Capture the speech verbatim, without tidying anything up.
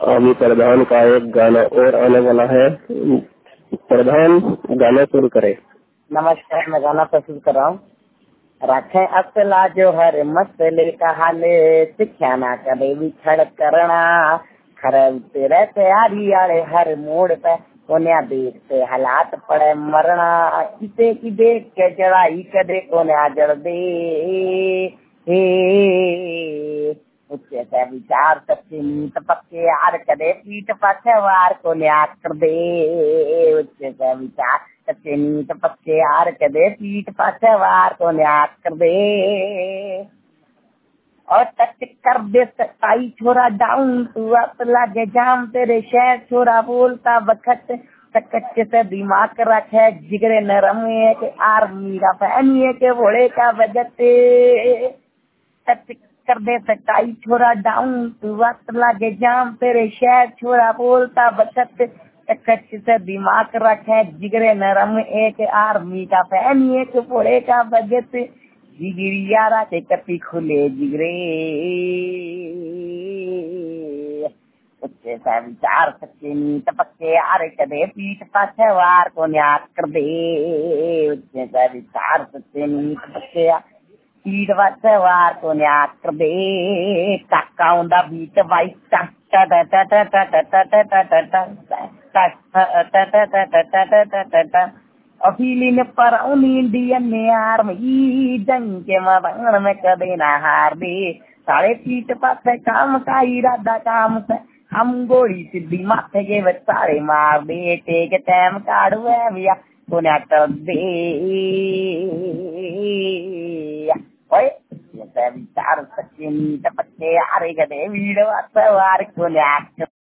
अभी प्रधान का एक गाना और आने वाला है। प्रधान गाना शुरू करे। नमस्कार, मैं गाना प्रस्तुत कर रहा हूँ। रखे असला जो हर मसले का हाले, शिक्षा ना करे बिछड़ करना, खरते रहते आरी आड़े हर मोड़ पे, कोन्या देखते हालात पड़े मरना, किसे की देख के चढ़ाई कदे कोन्या जड़ दे। हे उससे से विचार सच्ची नीत पक्के आर कदे पीठ पाछे वार को न्याक कर दे। उससे से विचार सच्ची नीत पक्के आर कदे पीठ पाछे वार को न्याक कर दे। और टच कर दे सच्चाई छोरा डाउन टू अप लागे जाम तेरे शहर छोरा बोलता बखत सकच से दिमाग रखे जिगरे नरम है के आर्मी का फैन है के भोले का बजट टच कर दे सच्चाई छोरा डाउन टू वक्त लागे जाम तेरे शहर छोरा बोलता बचत कच्च से दिमाग रखे जिगरे नरम एक आर्मी का फैन एक पोड़े का बजट जिगरियारा के कति खुले जिगरे। उससे सा विचार सच्चे नीत पक्के आरे कदे पीठ पाछे वार को न्याक कर दे। उससे सा विचार सच्चे नीत पक्के पीठ पाछे वार को न्याक कर दे। काका उंदा बीट वाई टा टा टा टा टा टा टा टा टा टा टा अफीलिन पर इंडियन ने आर्मी जंग के मैदान में कदे ना हार दे। साढ़े पीठ पाछे काम का इरादा काम से हम गोली सीधी माथे के बच्चारे मार दे। टेक टाइम काढ़ू है भैया को कर दे। ओए ये विचार सच्ची नीत पक्के आरे गदे वीडियो वार को